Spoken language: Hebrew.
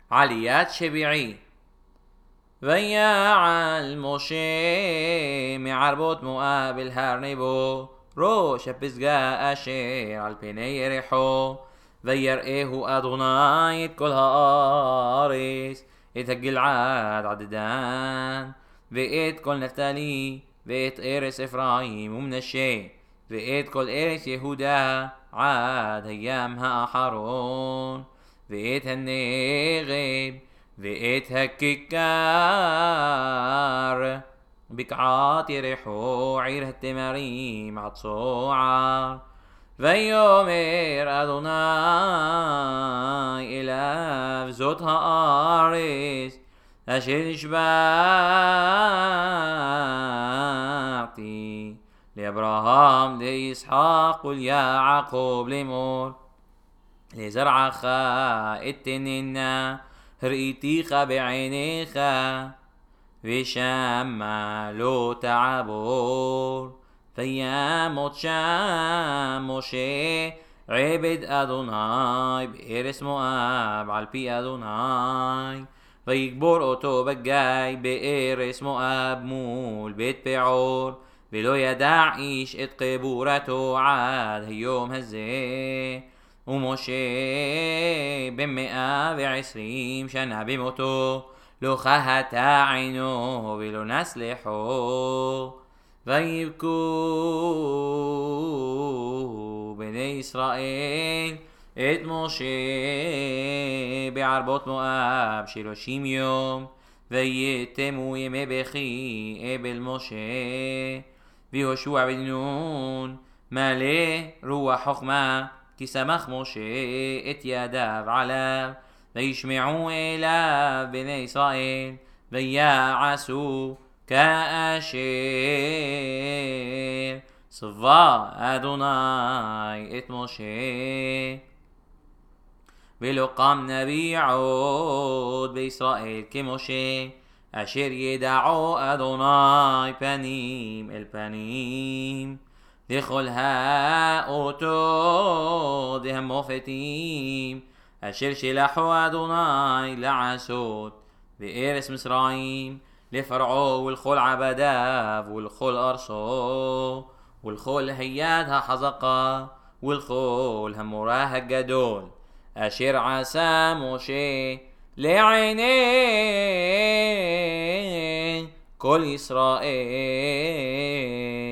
עליית שביעי. ויעל משה מערבות מואב אל הר נבו, ראש הפסגה אשר על פני יריחו. ויראהו אדוני את כל הארץ, את הגלעד עד דן, ואת כל נפתלי, ואת ארץ אפרים ומנשה, ואת כל ארץ יהודה עד הים האחרון, ואת הנגב, ואת הכיכר, בקעת יריחו, עיר התמרים עד צוער. ויאמר אדוני אליו, זאת הארץ אשר נשבעתי לאברהם לישחק וליעקב לאמור, לזרעך אתננה הראיתיך בעיניך, ושמה לא תעבור. וימות שם משה עבד אדוני בארץ מואב על פי אדוני, ויקבור אותו בגיא בארץ מואב מול בית פעור, ולא ידע איש את קבורתו עד היום הזה. ומשה ב120 שנה במותו, לא חהתה עינו ולא נסלחו. ויבכו בני ישראל את משה בערבות מואב 30 יום, ויתמו ימי בכי אבל משה. ויהושע בן נון מלא רוח חוכמה, כי סמך משה את ידיו עליו. וישמעו אליו בני ישראל, ויעשו כאשר צווה אדוני את משה. ולא קם נביא עוד בישראל כמשה, אשר ידעו אדוני פנים אל פנים, לכל האותות והמופתים אשר שלחו אדוני לעשות בארץ מצרים, לפרעו ולכל עבדיו ולכל ארצו, ולכל היד החזקה ולכל המורה הגדול, אשר עשה משה לעיני כל ישראל.